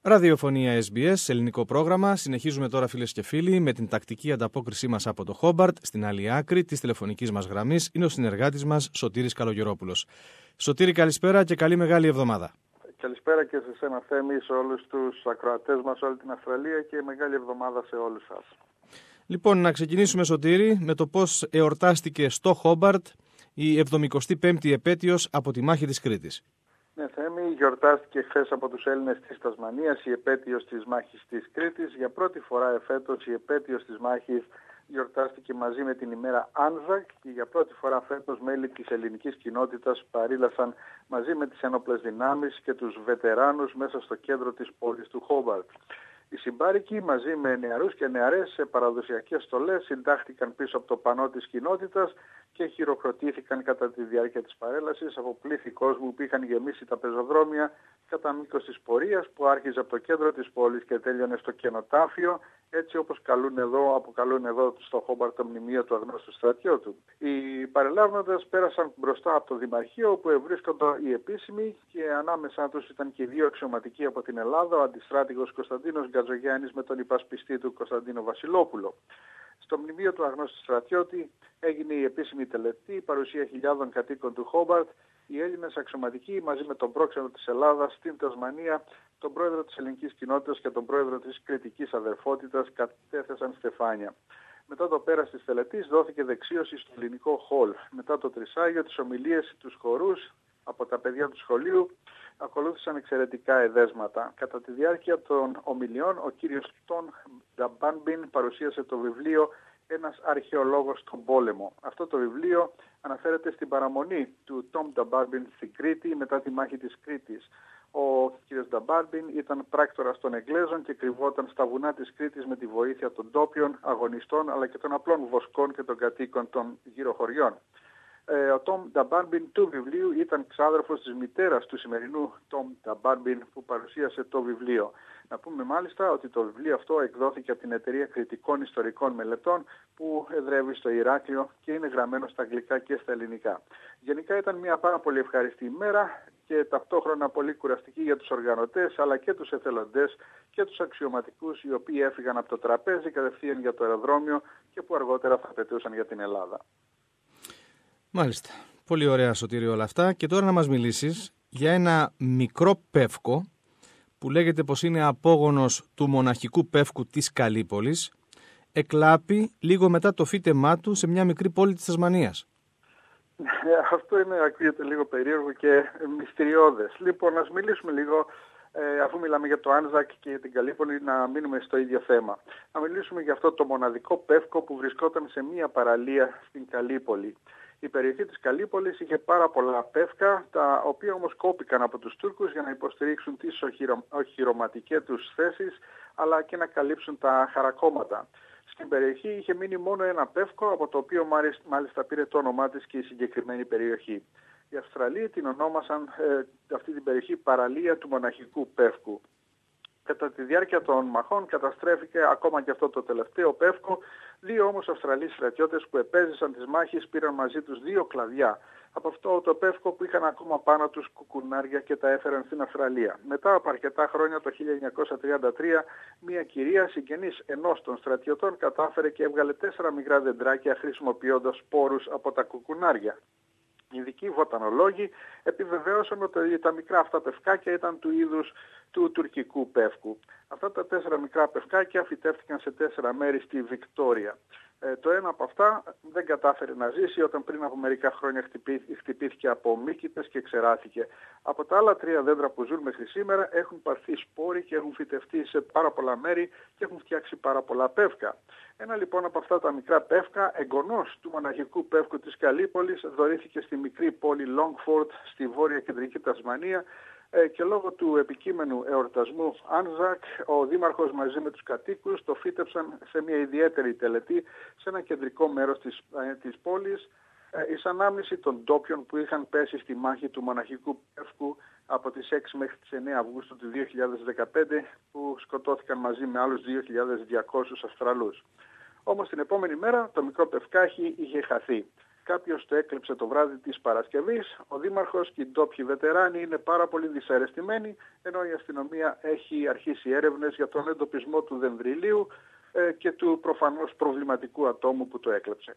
Ραδιοφωνία SBS, ελληνικό πρόγραμμα. Συνεχίζουμε τώρα, φίλες και φίλοι, με την τακτική ανταπόκρισή μας από το Χόμπαρτ. Στην άλλη άκρη της τηλεφωνικής μας γραμμής είναι ο συνεργάτης μας, Σωτήρης Καλογερόπουλος. Σωτήρη, καλησπέρα και καλή μεγάλη εβδομάδα. Καλησπέρα και σε σένα, Θέμη, σε όλους τους ακροατές μας, όλη την Αυστραλία, και μεγάλη εβδομάδα σε όλους σας. Λοιπόν, να ξεκινήσουμε, Σωτήρη, με το πώς εορτάστηκε στο Χόμπαρτ η 75η επέτειος από τη μάχη της Κρήτης. Ναι, Θέμη, γιορτάστηκε χθες από τους Έλληνες της Τασμανίας η επέτειος της μάχης της Κρήτης. Για πρώτη φορά εφέτος η επέτειος της μάχης γιορτάστηκε μαζί με την ημέρα Άνζακ, και για πρώτη φορά φέτος μέλη της ελληνικής κοινότητας παρήλασαν μαζί με τις ένοπλες δυνάμεις και τους βετεράνους μέσα στο κέντρο της πόλης του Χόμπαρτ. Οι συμπάρικοι μαζί με νεαρούς και νεαρές σε παραδοσιακές στολές συντάχθηκαν πίσω από το πανό της κοινότητας και χειροκροτήθηκαν κατά τη διάρκεια της παρέλασης από πλήθη κόσμου που είχαν γεμίσει τα πεζοδρόμια κατά μήκος της πορείας, που άρχιζε από το κέντρο της πόλης και τέλειωνε στο κενοτάφιο, έτσι όπως αποκαλούν εδώ στο Χόμπαρτ το μνημείο του αγνώστου στρατιώτου. Οι παρελάβνοντες πέρασαν μπροστά από το Δημαρχείο, όπου ευρίσκονταν οι επίσημοι, και ανάμεσά τους ήταν και δύο αξιωματικοί από την Ελλάδα, ο αντιστράτηγος Κωνσταντίνος Γκατζογιάννης με τον υπασπιστή του Κωνσταντίνο Βασιλόπουλο. Στο μνημείο του αγνώστου στρατιώτη έγινε η επίσημη τελετή, η παρουσία χιλιάδων κατοίκων του Χόμπαρτ. Οι Έλληνες αξιωματικοί μαζί με τον πρόξενο της Ελλάδας στην Τασμανία, τον πρόεδρο της ελληνικής κοινότητας και τον πρόεδρο της κρητικής αδερφότητας κατέθεσαν στεφάνια. Μετά το πέρας της τελετής δόθηκε δεξίωση στο ελληνικό χολ. Μετά το τρισάγιο, τις ομιλίες, τους χορούς από τα παιδιά του σχολείου, ακολούθησαν εξαιρετικά εδέσματα. Κατά τη διάρκεια των ομιλιών, ο κύριος Τόμ Νταμπάνμπιν παρουσίασε το βιβλίο «Ένας αρχαιολόγος στον πόλεμο». Αυτό το βιβλίο αναφέρεται στην παραμονή του Τόμ Νταμπάνμπιν στην Κρήτη μετά τη μάχη της Κρήτης. Ο κύριος Νταμπάνμπιν ήταν πράκτορας των Εγγλέζων και κρυβόταν στα βουνά της Κρήτης με τη βοήθεια των ντόπιων αγωνιστών, αλλά και των απλών βοσκών και των κατοίκων των γύρω χωριών. Ο Τόμ Νταμπάνμπιν του βιβλίου ήταν ξάδερφος της μητέρας του σημερινού Τόμ Νταμπάνμπιν που παρουσίασε το βιβλίο. Να πούμε μάλιστα ότι το βιβλίο αυτό εκδόθηκε από την Εταιρεία Κρητικών Ιστορικών Μελετών, που εδρεύει στο Ηράκλειο και είναι γραμμένο στα αγγλικά και στα ελληνικά. Γενικά ήταν μια πάρα πολύ ευχάριστη ημέρα και ταυτόχρονα πολύ κουραστική για τους οργανωτές, αλλά και τους εθελοντές και τους αξιωματικούς, οι οποίοι έφυγαν από το τραπέζι κατευθείαν για το αεροδρόμιο και που αργότερα θα πετούσαν για την Ελλάδα. Μάλιστα. Πολύ ωραία, Σωτήριο, όλα αυτά. Και τώρα να μας μιλήσεις για ένα μικρό πεύκο που λέγεται πως είναι απόγονος του μοναχικού πεύκου της Καλύπολης. Εκλάπη λίγο μετά το φύτεμά του σε μια μικρή πόλη της Τασμανίας. Αυτό ακούγεται λίγο περίεργο και μυστηριώδες. Λοιπόν, ας μιλήσουμε λίγο, αφού μιλάμε για το Άνζακ και για την Καλύπολη, να μείνουμε στο ίδιο θέμα. Να μιλήσουμε για αυτό το μοναδικό πεύκο που βρισκόταν σε μια παραλία στην Καλύπολη. Η περιοχή της Καλύπολης είχε πάρα πολλά πεύκα, τα οποία όμως κόπηκαν από τους Τούρκους για να υποστηρίξουν τις οχυρωματικές τους θέσεις, αλλά και να καλύψουν τα χαρακόμματα. Στην περιοχή είχε μείνει μόνο ένα πεύκο, από το οποίο μάλιστα πήρε το όνομά της και η συγκεκριμένη περιοχή. Οι Αυστραλοί την ονόμασαν αυτή την περιοχή παραλία του μοναχικού πεύκου. Κατά τη διάρκεια των μαχών καταστρέφηκε ακόμα και αυτό το τελευταίο πεύκο. Δύο όμως Αυστραλοί στρατιώτες που επέζησαν τις μάχες πήραν μαζί τους δύο κλαδιά από αυτό το πεύκο που είχαν ακόμα πάνω τους κουκουνάρια και τα έφεραν στην Αυστραλία. Μετά από αρκετά χρόνια, το 1933, μια κυρία συγγενής ενός των στρατιωτών κατάφερε και έβγαλε 4 μικρά δεντράκια χρησιμοποιώντας σπόρους από τα κουκουνάρια. Οι ειδικοί βοτανολόγοι επιβεβαίωσαν ότι τα μικρά αυτά πευκάκια ήταν του είδους του τουρκικού πεύκου. Αυτά τα 4 μικρά πευκάκια φυτεύτηκαν σε 4 μέρη στη Βικτόρια. Το ένα από αυτά δεν κατάφερε να ζήσει όταν πριν από μερικά χρόνια χτυπήθηκε από μύκητες και ξεράθηκε. Από τα άλλα 3 δέντρα που ζουν μέχρι σήμερα έχουν πάρθει σπόροι και έχουν φυτευτεί σε πάρα πολλά μέρη και έχουν φτιάξει πάρα πολλά πεύκα. Ένα λοιπόν από αυτά τα μικρά πεύκα, εγγονός του μοναχικού πεύκου της Καλύπολης, δωρήθηκε στη μικρή πόλη Longford στη βόρεια κεντρική Τασμανία, και λόγω του επικείμενου εορτασμού Άνζακ, ο δήμαρχος μαζί με τους κατοίκους το φύτεψαν σε μια ιδιαίτερη τελετή σε ένα κεντρικό μέρος της πόλης, εις ανάμνηση των ντόπιων που είχαν πέσει στη μάχη του μοναχικού πεύκου από τις 6 μέχρι τις 9 Αυγούστου του 2015, που σκοτώθηκαν μαζί με άλλους 2.200 Αυστραλούς. Όμως την επόμενη μέρα το μικρό πευκάχι είχε χαθεί. κάποιος το έκλεψε το βράδυ της Παρασκευής. Ο δήμαρχος και οι ντόπιοι βετεράνοι είναι πάρα πολύ δυσαρεστημένοι, ενώ η αστυνομία έχει αρχίσει έρευνες για τον εντοπισμό του δενδριλίου και του προφανώς προβληματικού ατόμου που το έκλεψε.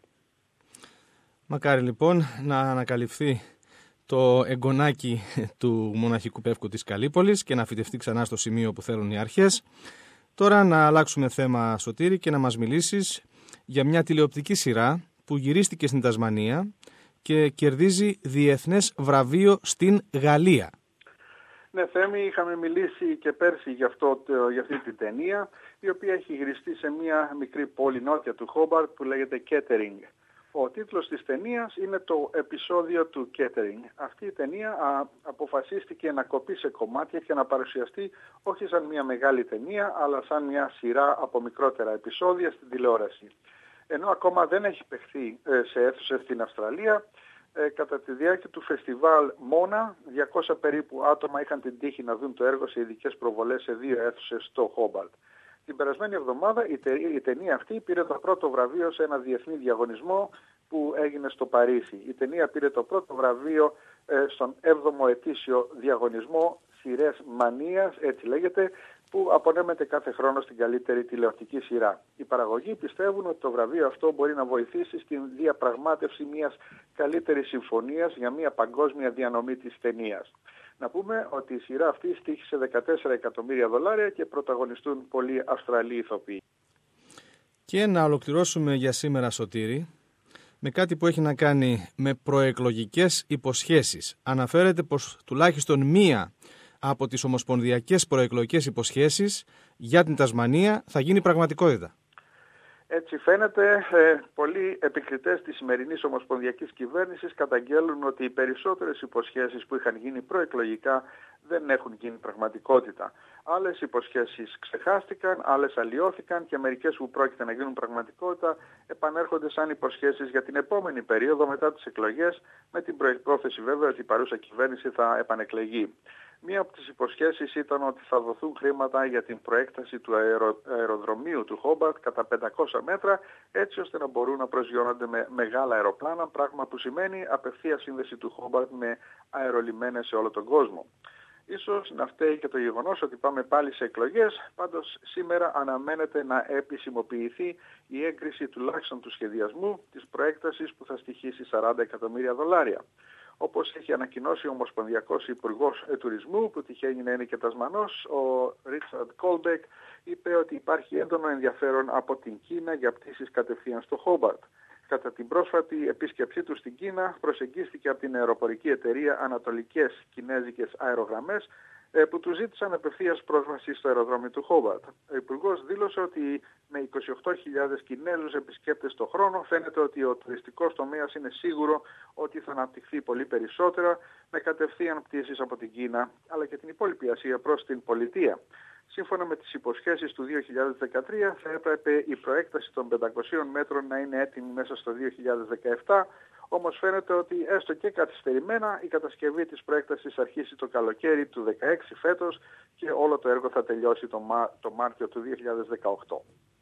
Μακάρι λοιπόν να ανακαλυφθεί το εγγονάκι του μοναχικού πεύκου της Καλύπολης και να φυτευτεί ξανά στο σημείο που θέλουν οι αρχές. Τώρα να αλλάξουμε θέμα, Σωτήρη, και να μας μιλήσεις για μια τηλεοπτική σειρά που γυρίστηκε στην Τασμανία και κερδίζει διεθνές βραβείο στην Γαλλία. Ναι, Θέμη, είχαμε μιλήσει και πέρσι για αυτή την ταινία, η οποία έχει γυριστεί σε μια μικρή πόλη νότια του Χόμπαρτ που λέγεται Kettering. Ο τίτλος της ταινίας είναι το επεισόδιο του Kettering. Αυτή η ταινία αποφασίστηκε να κοπεί σε κομμάτια και να παρουσιαστεί όχι σαν μια μεγάλη ταινία, αλλά σαν μια σειρά από μικρότερα επεισόδια στην τηλεόραση. Ενώ ακόμα δεν έχει παιχθεί σε αίθουσες στην Αυστραλία, κατά τη διάρκεια του φεστιβάλ Μόνα, 200 περίπου άτομα είχαν την τύχη να δουν το έργο σε ειδικές προβολές σε 2 αίθουσες στο Χόμπαρτ. Την περασμένη εβδομάδα η ταινία αυτή πήρε το πρώτο βραβείο σε ένα διεθνή διαγωνισμό που έγινε στο Παρίσι. Η ταινία πήρε το πρώτο βραβείο στον 7ο ετήσιο διαγωνισμό Σειρές Μανίας, έτσι λέγεται, που απονέμεται κάθε χρόνο στην καλύτερη τηλεοπτική σειρά. Οι παραγωγοί πιστεύουν ότι το βραβείο αυτό μπορεί να βοηθήσει στην διαπραγμάτευση μιας καλύτερης συμφωνίας για μια παγκόσμια διανομή της ταινίας. Να πούμε ότι η σειρά αυτή στοίχησε $14 εκατομμύρια και πρωταγωνιστούν πολλοί Αυστραλοί ηθοποιοί. Και να ολοκληρώσουμε για σήμερα, Σωτήρη, με κάτι που έχει να κάνει με προεκλογικές υποσχέσεις. Αναφέρεται πως τουλάχιστον μία από τις ομοσπονδιακές προεκλογικές υποσχέσεις για την Τασμανία θα γίνει πραγματικότητα. Έτσι φαίνεται, πολλοί επικριτές της σημερινής ομοσπονδιακής κυβέρνησης καταγγέλουν ότι οι περισσότερες υποσχέσεις που είχαν γίνει προεκλογικά δεν έχουν γίνει πραγματικότητα. Άλλες υποσχέσεις ξεχάστηκαν, άλλες αλλοιώθηκαν και μερικές που πρόκειται να γίνουν πραγματικότητα επανέρχονται σαν υποσχέσεις για την επόμενη περίοδο μετά τις εκλογές, με την προϋπόθεση βέβαια ότι η παρούσα κυβέρνηση θα επανεκλεγεί. Μία από τις υποσχέσεις ήταν ότι θα δοθούν χρήματα για την προέκταση του αεροδρομίου του Χόμπαρτ κατά 500 μέτρα, έτσι ώστε να μπορούν να προσγειώνονται με μεγάλα αεροπλάνα, πράγμα που σημαίνει απευθεία σύνδεση του Χόμπαρτ με αερολιμένες σε όλο τον κόσμο. Ίσως να φταίει και το γεγονός ότι πάμε πάλι σε εκλογές, πάντως σήμερα αναμένεται να επισημοποιηθεί η έγκριση τουλάχιστον του σχεδιασμού της προέκτασης που θα στοιχήσει $40 εκατομμύρια. Όπως έχει ανακοινώσει ο Ομοσπονδιακός Υπουργός Τουρισμού, που τυχαίνει να είναι και Τασμανός, ο Ρίτσαρντ Κόλμπεκ, είπε ότι υπάρχει έντονο ενδιαφέρον από την Κίνα για πτήσεις κατευθείαν στο Χόμπαρτ. Κατά την πρόσφατη επίσκεψή του στην Κίνα, προσεγγίστηκε από την αεροπορική εταιρεία Ανατολικές Κινέζικες Αερογραμμές, που του ζήτησαν απευθείας πρόσβαση στο αεροδρόμιο του Χόμπαρτ. Ο Υπουργός δήλωσε ότι με 28.000 Κινέζους επισκέπτες το χρόνο φαίνεται ότι ο τουριστικός τομέας είναι σίγουρο ότι θα αναπτυχθεί πολύ περισσότερα με κατευθείαν πτήσεις από την Κίνα αλλά και την υπόλοιπη Ασία προς την πολιτεία. Σύμφωνα με τις υποσχέσεις του 2013 θα έπρεπε η προέκταση των 500 μέτρων να είναι έτοιμη μέσα στο 2017, όμως φαίνεται ότι έστω και καθυστερημένα η κατασκευή της προέκτασης αρχίσει το καλοκαίρι του 2016 φέτος και όλο το έργο θα τελειώσει το Μάρτιο του 2018.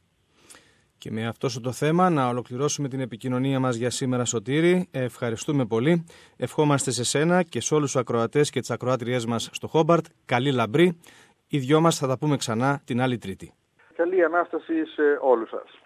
Και με αυτό το θέμα να ολοκληρώσουμε την επικοινωνία μας για σήμερα, Σωτήρη. Ευχαριστούμε πολύ. Ευχόμαστε σε σένα και σε όλους τους ακροατές και τις ακροάτριές μας στο Χόμπαρτ. Καλή λαμπρή. Οι δυο μας θα τα πούμε ξανά την άλλη Τρίτη. Καλή Ανάσταση σε όλους σας.